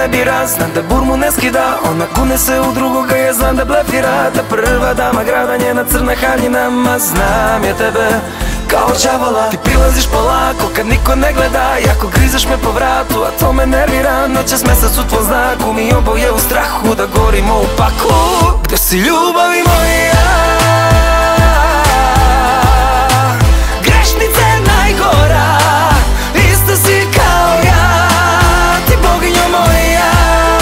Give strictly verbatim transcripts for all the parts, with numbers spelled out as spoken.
ne bira, znam da burmu ne skida. Ona kune se u drugoga, ja znam da blefira. Da prva dama grada, njena crna haljina. Ma znam ja tebe kao đavola. Ti prilaziš polako kad niko ne gleda, jako grizeš me po vratu, a to me nervira. Noćas mesec u tvoj znaku, mi oboje u strahu da gorimo u paklu. Gde si ljubavi moja? Grešnica je najgora, ista si kao ja, ti boginjo moja.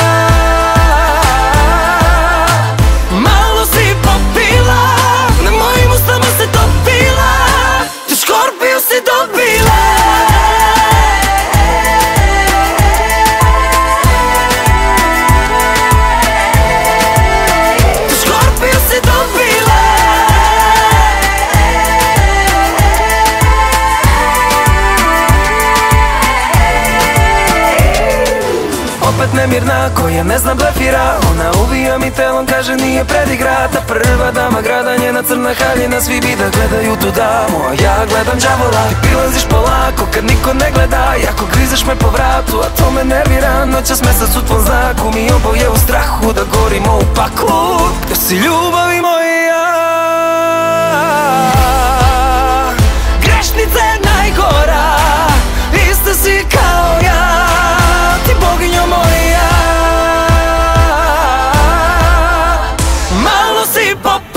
Malo si popila, na mojim ustama se topila, tu škorpiju si dobila. Tu škorpiju si dobila. Opet nemirna, koja ne zna blefira. Ona ubija mi telom, kaže nije predigra. Ta prva dama grada, njena crna haljina. Svi bi da gledaju tu damu, a ja gledam đavola. Ti prilaziš polako kad niko ne gleda, jako grizeš me po vratu, a to me nervira. Noćas mesec u tvoj znaku, mi oboje u strahu da gorimo u paklu. Gde si ljubavi moja? Grešnica je najgora, ista si kao ja, ti boginjo moja. Malo si pop